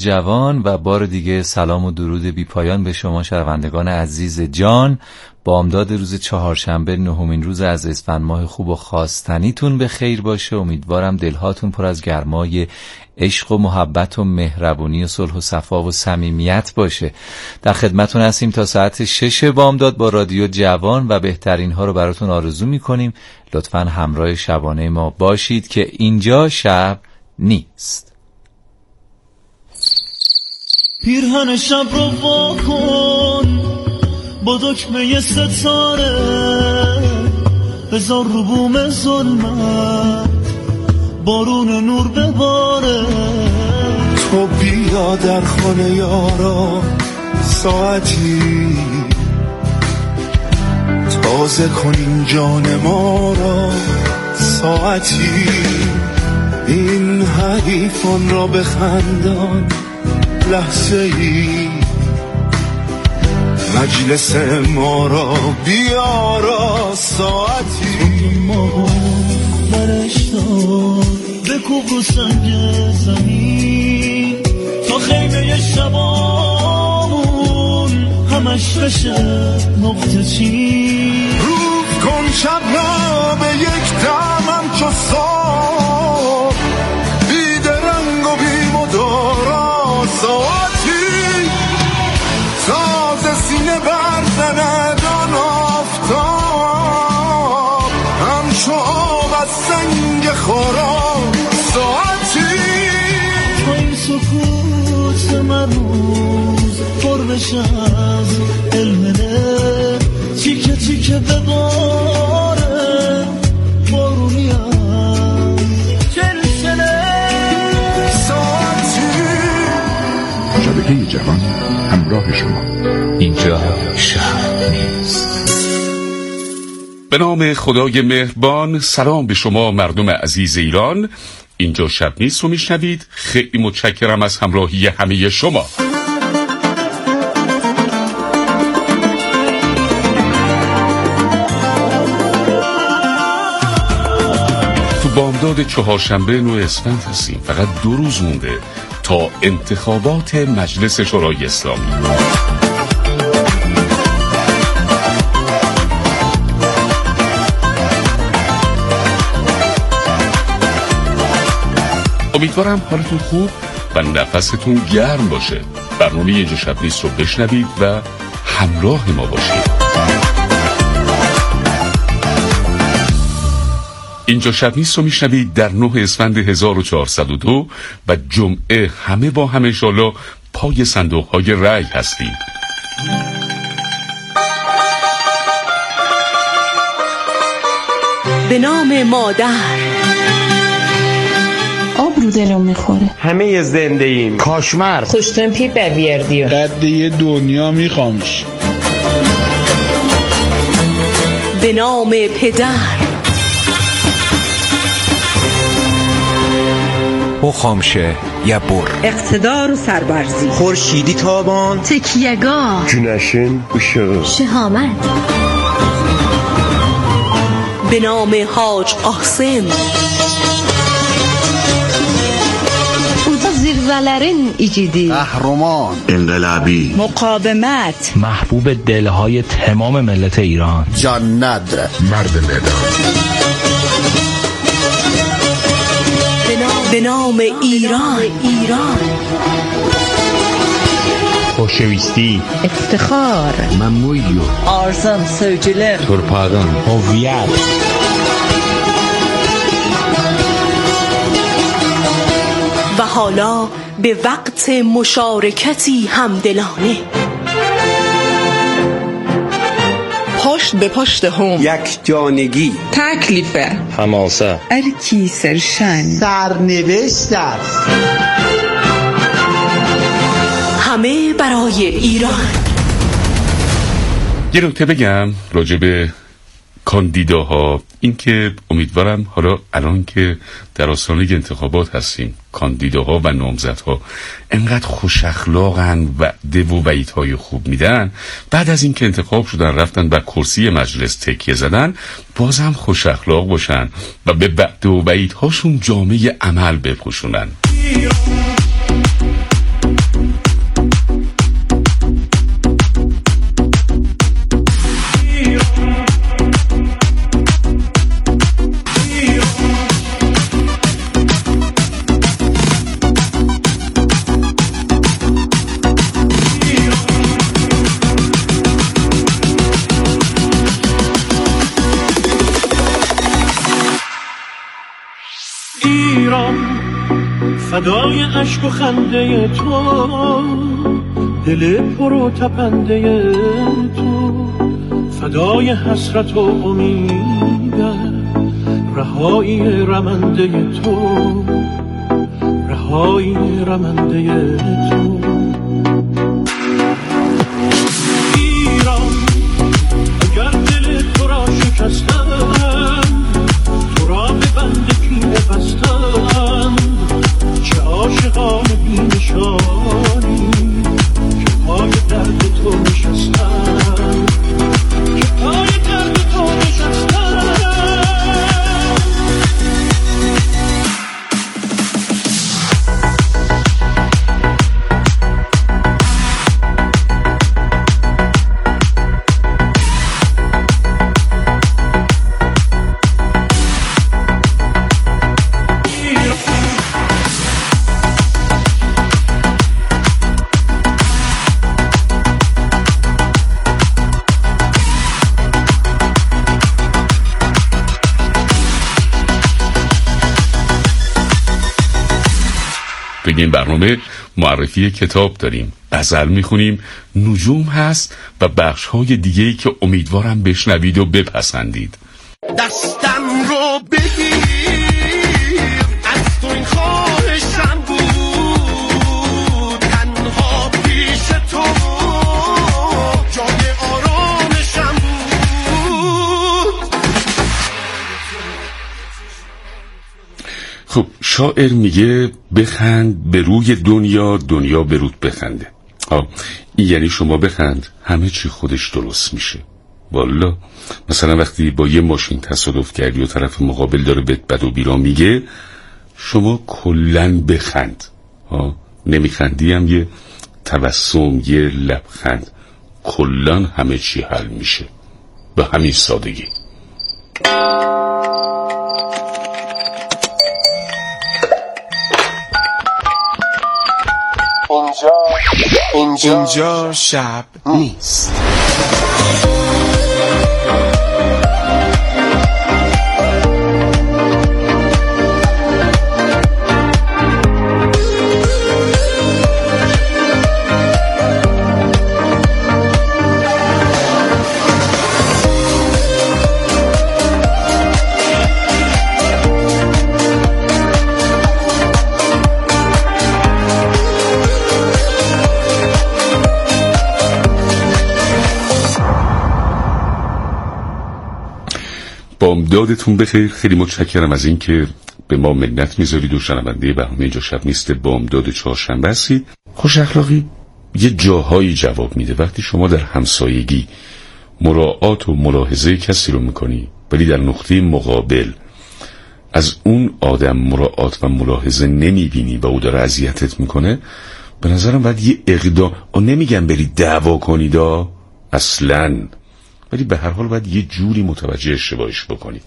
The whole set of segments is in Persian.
جوان و بار دیگه سلام و درود بی پایان به شما شنوندگان عزیز جان. بامداد روز چهارشنبه 9مین روز از اسفند ماه خوب و خواستنیتون به خیر باشه. امیدوارم دلهاتون پر از گرمای عشق و محبت و مهربونی و صلح و صفا و صمیمیت باشه. در خدمتون هستیم تا ساعت 6 بامداد با رادیو جوان و بهترین ها رو براتون آرزو میکنیم. لطفاً همراه شبانه ما باشید که اینجا شب نیست. پیرهن شب رو واکن با دکمه ستاره، بذار رو بوم ظلمت بارون نور بباره. تو بیا در خانه یارا ساعتی، تازه کن این جان ما را ساعتی. این حریفان را بخندان لحظه ای، مجلس ما را بیارا ساعتی. ما برش دار بکوب رو سنگ زمین تا خیمه شبامون همش بشه نقطه چین. روز کن شب را به یک دمم چو صبح، بیدرنگ و بیمدارا ساعتی. تازه سینه برزند آن آفتاب، همچو آب از سنگ خورا ساعتی. تا این سکوت مرموز پر بشه از علمه، تیکه تیکه بباره بارونی هم جلسله ساعتی. شبکه جوان همراه شما. اینجا شب نیست. به نام خدای مهربان. سلام به شما مردم عزیز ایران. اینجا شب نیست رو میشنوید. خیلی متشکرم از همراهی همه شما. تو بامداد چهارشنبه 9 اسفند هستیم. فقط 2 روز مونده تا انتخابات مجلس شورای اسلامی. امیدوارم حالتون خوب و نفستون گرم باشه. برنامه اینجا شب نیست رو بشنوید و همراه ما باشید. اینجا شب نیست رو میشنوید در 9 اسفند 1402 و جمعه همه با هم انشالله پای صندوق های رای هستیم. به نام مادر. آب رو دلم میخوره. همه زنده ایم. کاشمر خوشتمپی بویردیو قده دنیا میخوامش. به نام پدر. خامشه یا بر. اقتدار و سربرزی. خورشیدی تابان. تکیهگاه. جونشین بشه. شهامت. به نام حاج قاسم. زیرزلرین ایجیدی. قهرمان. انقلابی. مقاومت. محبوب دلهای تمام ملت ایران. جان ندر. مرد میدان. به نام ایران. خوشویستی. افتخار. ممویو. آرزان سوجلر. ترپادان. هویت. و حالا به وقت مشارکتی همدلانه. پشت به پشت هم. یک جانگی. تکلیفه. حماسه. ارکی سرشن. سرنوشت است. همه برای ایران. یه نکته بگم راجع به کاندیداها، این که امیدوارم حالا الان که در آستانه انتخابات هستیم کاندیداها و نامزدها انقدر خوش اخلاقن، وعده و وعیدهای خوب میدن، بعد از این که انتخاب شدن رفتن بر کرسی مجلس تکیه زدن، بازم خوش اخلاق باشن و به وعده و وعیدهاشون جامعه عمل بپوشونن. فدای عشق و خنده تو، دل پر و تپنده تو، فدای حسرت و امیدم، رهایی رمنده تو، رهایی رمنده تو. ایران اگر دل تو را شکستم، تو را به بند کینه بستم، چه عاشقان بی نشانی که پای درد تو نشستم، که پای درد تو نشستم. این برنامه معرفی کتاب داریم، غزل میخونیم، نجوم هست و بخش‌های دیگه‌ای که امیدوارم بشنوید و بپسندید. دستم رو بگیر، از تو این خواهشم بود، تنها پیش تو جای آرامشم بود. خب شاعر میگه بخند به روی دنیا، دنیا به رود بخنده. این یعنی شما بخند همه چی خودش درست میشه. والا مثلا وقتی با یه ماشین تصادف کردی و طرف مقابل داره بهت بد و بیرا میگه، شما کلن بخند. نمیخندی هم یه تبسم، یه لبخند، کلن همه چی حل میشه به همین سادگی. اینجا شب نیست. بامدادتون بخیر. خیلی متشکرم از این که به ما منت میذارید و شنونده برنامه اینجا شب نیست بامداد چهارشنبه هستید. خوش اخلاقی یه جاهایی جواب میده. وقتی شما در همسایگی مراعات و ملاحظه کسی رو میکنی ولی در نقطه مقابل از اون آدم مراعات و ملاحظه نمیبینی و او داره اذیتت میکنه، به نظرم باید یه اقدام، نمیگم برید دعوا کنید اصلاً، ولی به هر حال باید یه جوری متوجه اشتباهش بکنید.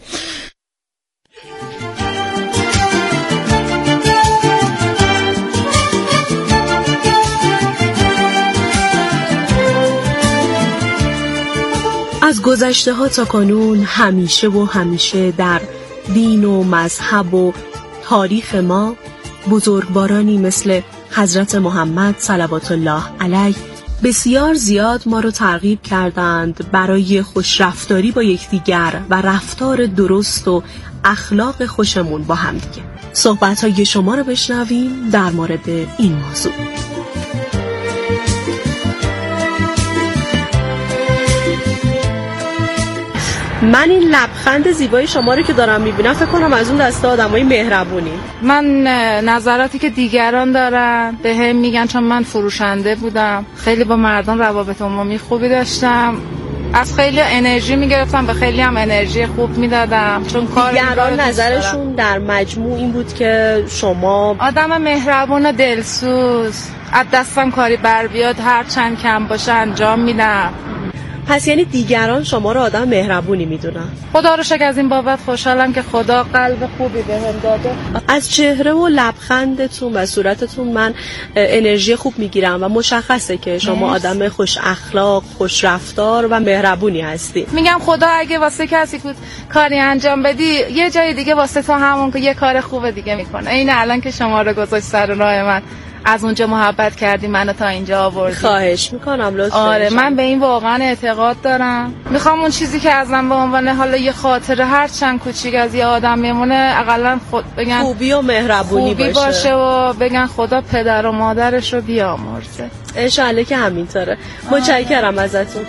از گذشته ها تا کنون همیشه و همیشه در دین و مذهب و تاریخ ما بزرگوارانی مثل حضرت محمد صلوات الله علیه بسیار زیاد ما رو ترغیب کردند برای خوشرفتاری با یکدیگر و رفتار درست و اخلاق خوشمون با هم دیگه. صحبت‌های شما رو بشنویم در مورد این موضوع. من این لبخند زیبای شما رو که دارم میبینم فکر کنم از اون دسته آدمای مهربونی. من نظراتی که دیگران دارن به هم میگن، چون من فروشنده بودم، خیلی با مردم روابط عمومی خوبی داشتم، از خیلی انرژی میگرفتم، به خیلی هم انرژی خوب میدادم، چون کار دیگران نظرشون در مجموع این بود که شما آدم مهربون و دلسوز، از دستم کاری بر بیاد هر چند کم باشه انجام میدم. پس یعنی دیگران شما رو آدم مهربونی میدونن. خدا رو شکر از این بابت خوشحالم که خدا قلب خوبی بهم داده. از چهره و لبخندتون و صورتتون من انرژی خوب میگیرم و مشخصه که شما آدم خوش اخلاق، خوش رفتار و مهربونی هستی. میگم خدا اگه واسه کسی کاری انجام بدی یه جای دیگه واسه تو همون که یه کار خوب دیگه میکنه. این الان که شما رو گذاشت سر راه من، از اونجا محبت کردی منو تا اینجا آوردی. خواهش میکنم لطفا. آره من به این واقعا اعتقاد دارم. میخوام اون چیزی که ازم به عنوان حالا یه خاطره هر چند کوچیک از یه آدم میمونه اقلا بگن خوبی و مهربونی باشه و بگن خدا پدر و مادرش رو بیامرزه. انشالله که همینطوره. متشکرم ازتون.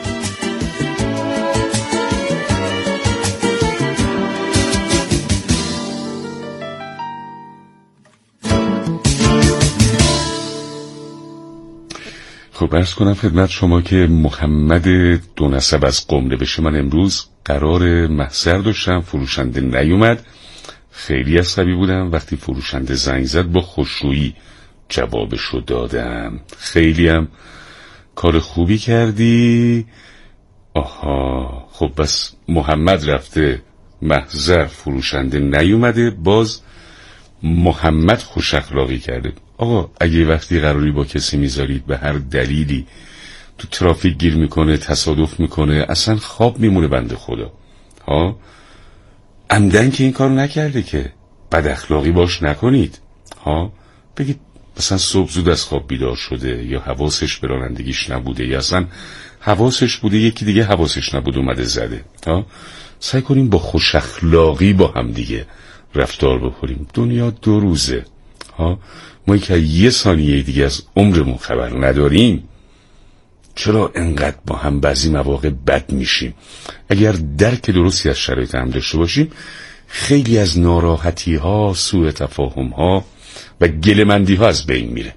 خب عرض کنم خدمت شما که محمد دو نسب از قم نوشته من امروز قرار محضر داشتم، فروشنده نیومد، خیلی عصبی بودم. وقتی فروشنده زنگ زد با خوشرویی جوابشو دادم. خیلی هم کار خوبی کردی. آها خب بس محمد رفته محضر، فروشنده نیومده، باز محمد خوش اخلاقی کرده. آقا اگه وقتی قراری با کسی میذارید به هر دلیلی تو ترافیک گیر میکنه، تصادف میکنه، اصلا خواب میمونه بنده خدا ها، عمدن که این کارو نکرده که بد اخلاقی باش نکنید ها. بگید مثلا صبح زود از خواب بیدار شده یا حواسش به رانندگیش نبوده یا اصلا حواسش بوده یکی دیگه حواسش نبود اومده زده ها. سعی کنیم با خوش اخلاقی با هم دیگه رفتار بکنیم. دنیا دو روزه ها. ما که یه ثانیه دیگه از عمرمون خبر نداریم، چرا انقدر با هم بعضی مواقع بد میشیم؟ اگر درک درستی از شرایط هم داشته باشیم، خیلی از ناراحتی ها، سوء تفاهم ها و گله‌مندی ها از بین میره.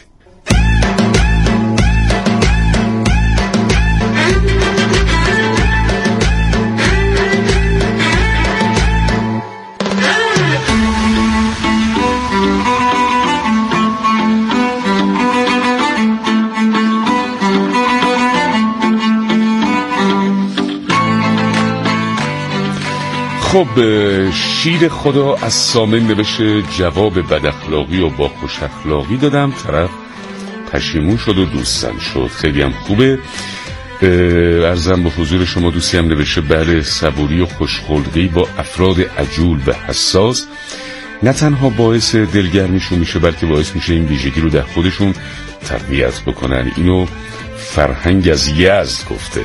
خب شیر خدا از سامن نوشته جواب بد اخلاقی و با خوش اخلاقی دادم، طرف پشیمون شد و دوستم شد. خیلی هم خوبه. عرضم به حضور شما دوستی هم نوشته بله، صبوری و خوشخلقی با افراد عجول و حساس نه تنها باعث دلگرمیشون میشه بلکه باعث میشه این ویژگی رو در خودشون تقویت بکنن. اینو فرهنگ از یزد گفته.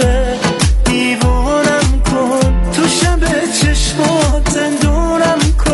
دیوانم کن تو شب چشمات زندونم کن.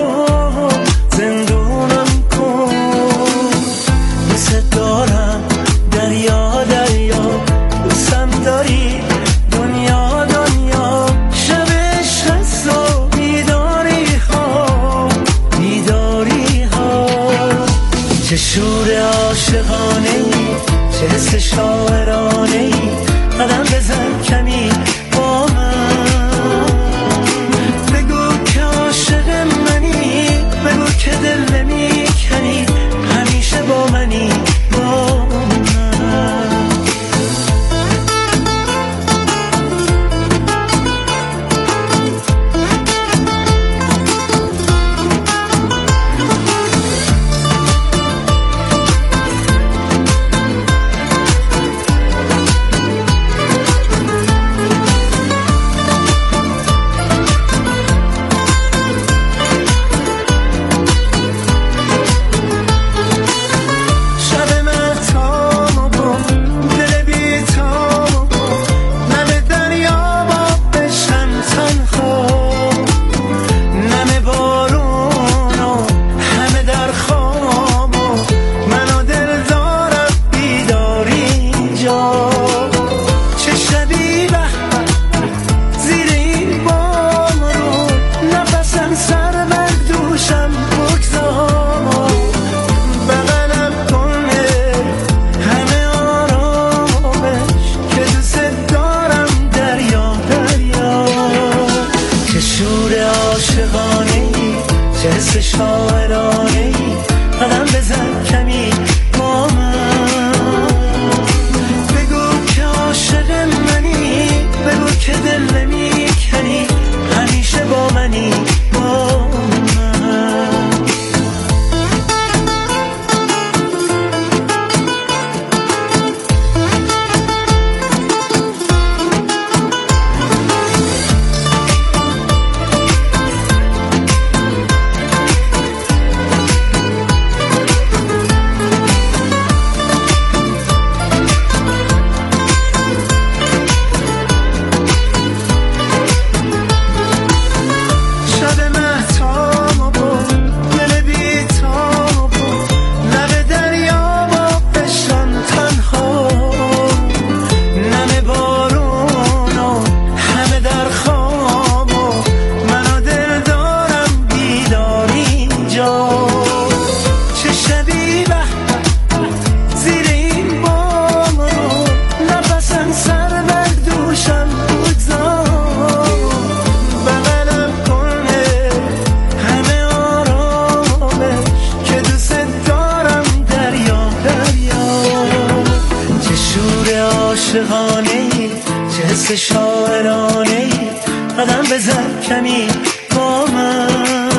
حس شاعرانه قدم بزن کمی با من.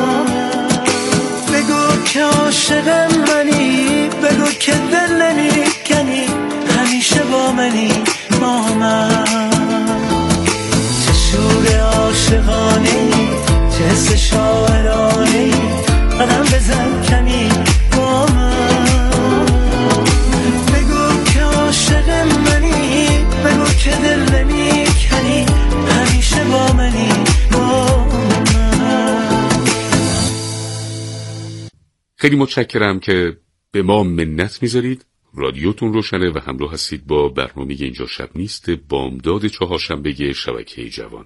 بگو که عاشق منی، بگو که دل نمیکنی، همیشه با منی با من. چه شور عاشقانه، چه حس شاعرانه قدم بزن کمی با من. بگو که عاشق منی، بگو که دل نمیکنی، همیشه با منی با من. خیلی متشکرم که به ما منت میذارید. رادیوتون روشنه و همراه هستید با برنامه اینجا شب نیست، بامداد چهارشنبه شبکه جوان.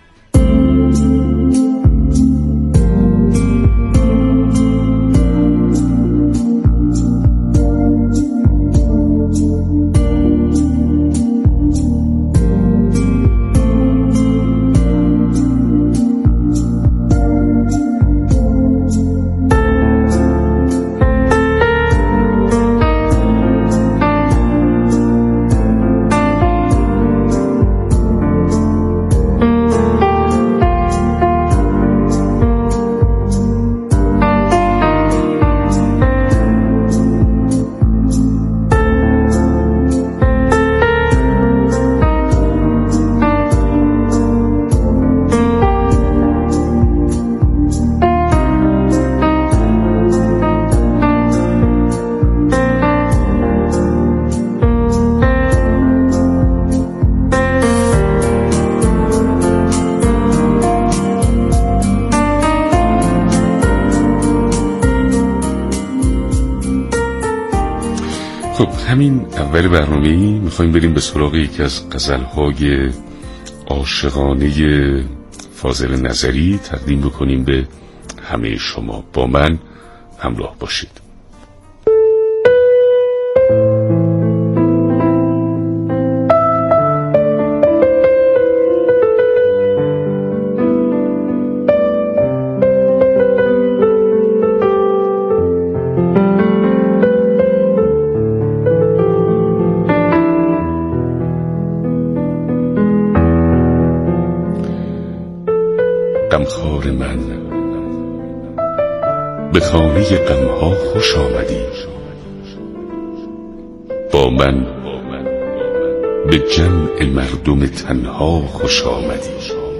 همین اول برنامه‌ای میخوایم بریم به سراغ یکی از غزل‌های عاشقانه فاضل نظری تقدیم بکنیم به همه شما. با من همراه باشید. غمخوار من، به خانه غمها خوش آمدی. با من به جمع مردم تنها خوش آمدی.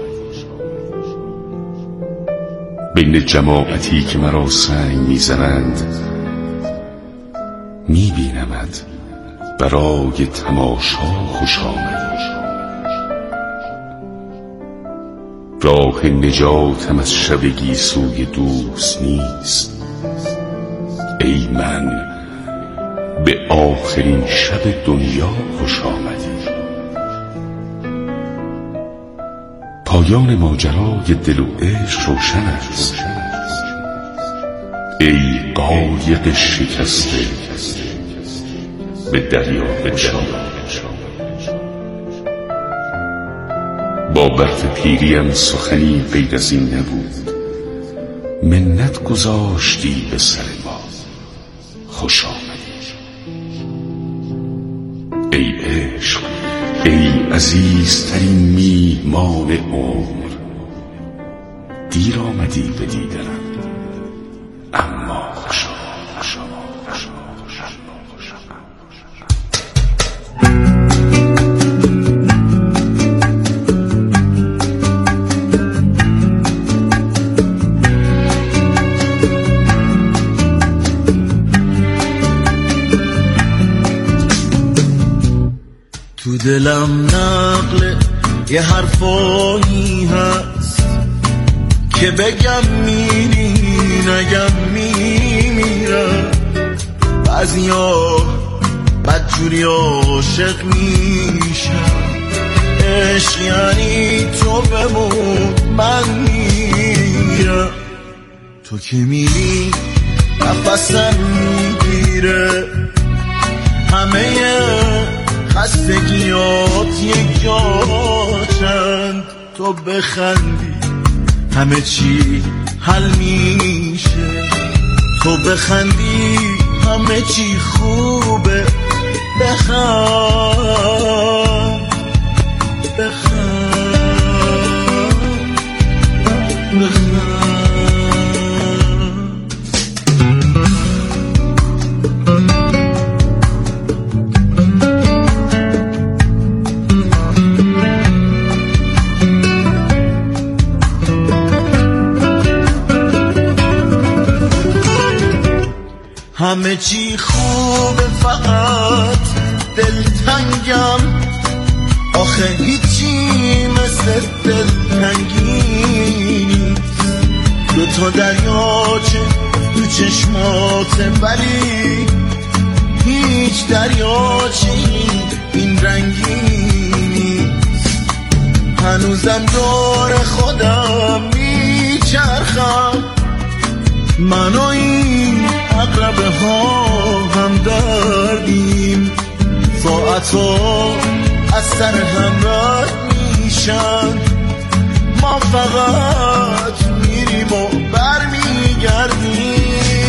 بین جماعتی که مرا سنگ میزنند، میبینمت برای تماشا خوش آمدی. راه نجاتم از شب گیسوی دوست نیست. ای من به آخرین شب دنیا خوش آمدی. پایان ماجرای دل و عشق روشن است. ای قایق شکسته به دریا بچال. با برف پیریم سخنی غیر از این نبود. منت گذاشتی به سر ما، خوش آمدی. ای عشق، ای عزیزترین میهمان عمر، دیر آمدی به دیدنم اما خوش آمدی. تو دلم نقل یه حرفایی هست که بگم میری نگم میمیرم. بعضیا بدجوری عاشق میشم. عشق یعنی تو بمون من میرم. تو که میری نفسم میگیره. همه خستگیات یک جاشند. تو بخندی همه چی حل میشه. تو بخندی همه چی خوبه. بخند همه چی خوبه فقط دلتنگم، آخه هیچی مثل دلتنگی نیست. دوتا دریاچه تو چشماته ولی هیچ دریاچه این رنگی نیست. هنوزم دور خودم میچرخم، من و این عقربه ها هم دردیم، ساعتا از سر هم رد میشن، ما فقط میریم و برمیگردیم.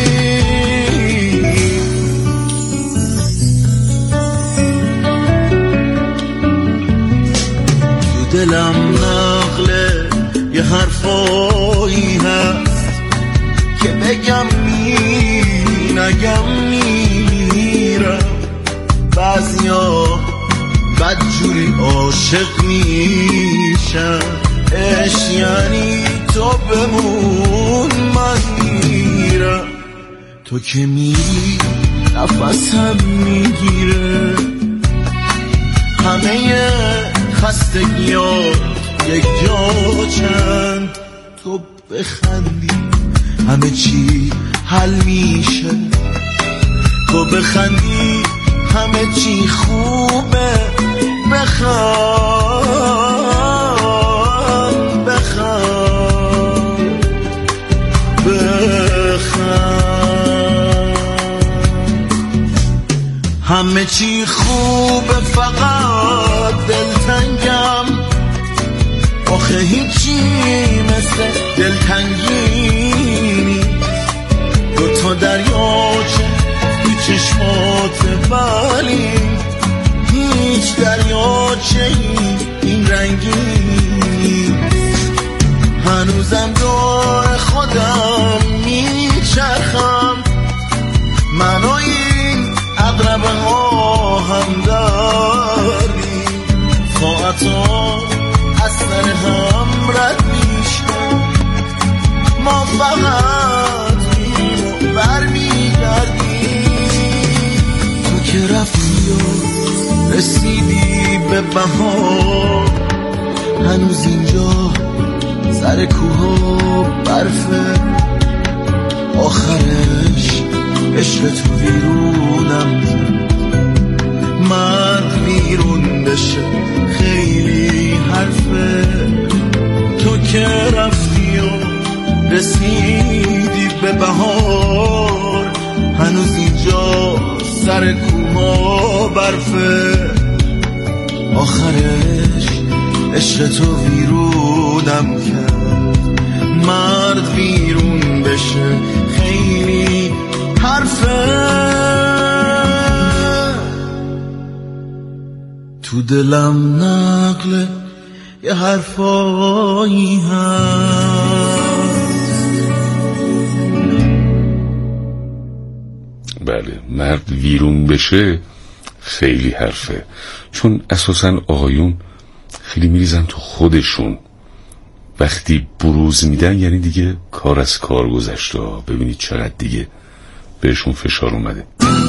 تو دلم نقله یه حرفایی هست که بگم نگم میرم، بعضیا بدجوری عاشق میشن، عشق یعنی تو بمون من میرم. تو که میری نفسم میگیره، همه خستگیات یک جا چند، تو بخندی همه چی حل میشه، تو بخندی همه چی خوبه. بخند بخند بخند، همه چی خوبه فقط دلتنگم، آخه هیچی مثل دلتنگی نیست. دوتا دریاچه تو چشماته ولی هیچ دریاچه این رنگی نیست. هنوزم دور خودم میچرخم، من و این عقربه ها هم داریم، ساعتا از سر هم رد میشن، ما فقط میریم و برمیگردیم. تو که رفتی و رسیدی به بهار، هنوز اینجا سر کوها برفه، آخرش عشق تو ویرونم زد، مرد ویرون بشه خیلی حرفه. تو که رفتی و رسیدی به بهار، هنوز اینجا سر کوها برفه، آخرش عشق تو ویرونم کرد، مرد ویرون بشه خیلی حرفه. تو دلم نقله یه حرفایی هست. بله، مرد ویرون بشه خیلی حرفه، چون اساساً آقایون خیلی میریزن تو خودشون، وقتی بروز میدن یعنی دیگه کار از کار گذشته. ببینید چقدر دیگه بهشون فشار اومده.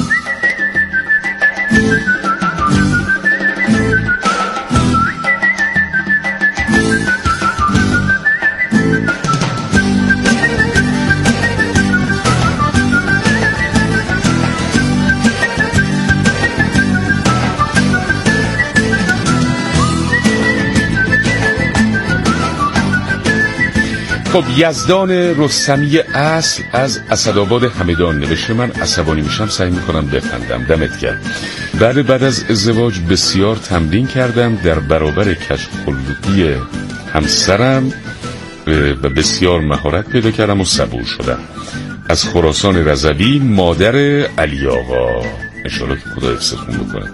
خب، یزدان رستمی اصل از اسدآباد همدان نوشته: من عصبانی میشم سعی میکنم بخندم. دمت گرم. بعد از ازدواج بسیار تمرین کردم در برابر کژخلقی همسرم و بسیار مهارت پیدا کردم و صبور شدم. از خراسان رضوی، مادر علی آقا. انشالله که خدا حفظتون بکنه.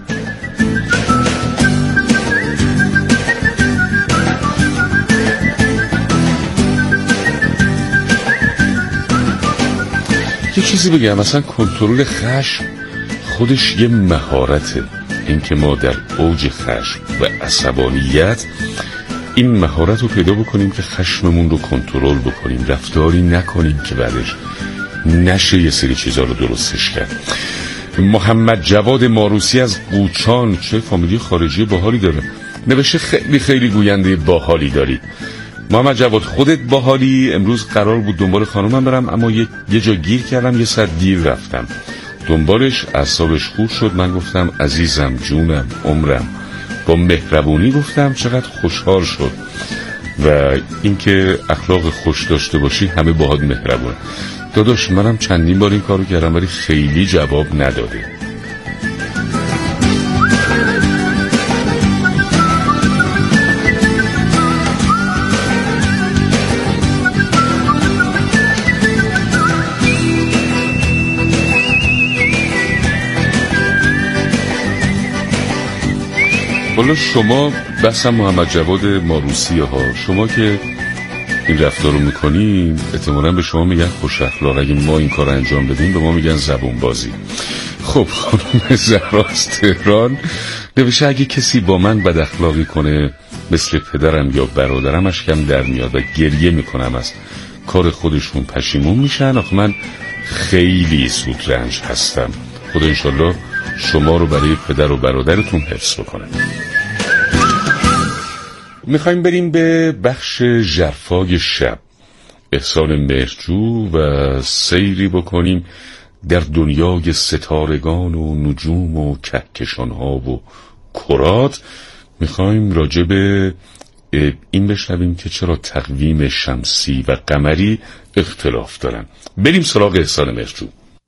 یه چیزی بگم، مثلا کنترل خشم خودش یه مهارته. اینکه ما در اوج خشم و عصبانیت این مهارت رو پیدا بکنیم که خشممون رو کنترل بکنیم، رفتاری نکنیم که بعدش نشه یه سری چیزا رو درستش کرد. محمد جواد ماروسی از قوچان، چه فامیلی خارجی باحالی داره، نوشته خیلی خیلی گوینده باحالی داری. محمد جواد خودت باحالی. امروز قرار بود دنبال خانومم برم، اما یه جا گیر کردم، یه ساعت دیر رفتم دنبالش، اعصابش خورد شد. من گفتم عزیزم، جونم، عمرم، با مهربونی گفتم چقدر خوشحال شد و اینکه اخلاق خوش داشته باشی همه باهات مهربونه. داداش منم چندین بار این کارو کردم ولی خیلی جواب نداده. حالا شما بحثم محمد جواد ماروسی ها، شما که این رفتار رو میکنین احتمالاً به شما میگن خوش اخلاق، اگه ما این کار انجام بدیم به ما میگن زبون بازی. خب خانم زهرا از تهران نوشته اگه کسی با من بد اخلاقی کنه مثل پدرم یا برادرم اشکم در میاد و گریه میکنم، از کار خودشون پشیمون میشن. آخه من خیلی زود رنج هستم. خدا انشالله شما رو برای پدر و برادرتون حفظ بکنه. میخوایم بریم به بخش ژرفای شب، احسان مهرجو، و سیری بکنیم در دنیای ستارگان و نجوم و کهکشانها و کرات. میخوایم راجع به این بشنویم که چرا تقویم شمسی و قمری اختلاف دارن. بریم سراغ احسان مهرجو.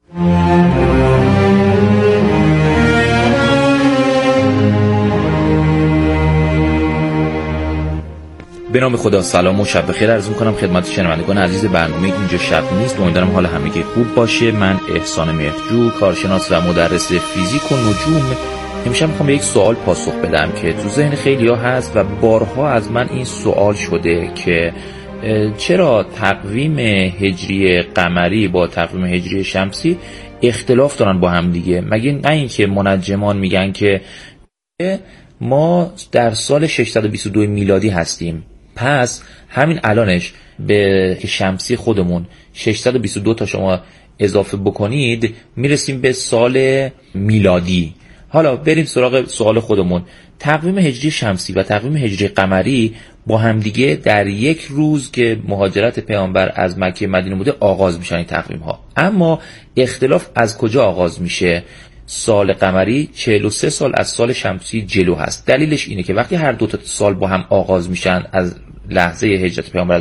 به نام خدا، سلام و شب بخیر عرض می‌کنم خدمت شنوندگان عزیز برنامه اینجا شب نیست. امیدوارم حال همگی خوب باشه. من احسان مهرجو، کارشناس و مدرس فیزیک و نجوم، امشب میخوام به یک سوال پاسخ بدم که تو ذهن خیلی‌ها هست و بارها از من این سوال شده که چرا تقویم هجری قمری با تقویم هجری شمسی اختلاف دارن با هم دیگه؟ مگه نه اینکه منجمان میگن که ما در سال 622 میلادی هستیم، پس همین الانش به شمسی خودمون 622 تا شما اضافه بکنید میرسیم به سال میلادی. حالا بریم سراغ سوال خودمون. تقویم هجری شمسی و تقویم هجری قمری با همدیگه در یک روز که مهاجرت پیامبر از مکه مدینه بوده آغاز میشن این تقویم ها. اما اختلاف از کجا آغاز میشه؟ سال قمری 43 سال از سال شمسی جلو هست. دلیلش اینه که وقتی هر دو تا سال با هم آغاز میشن از لحظه هجرت پیامبر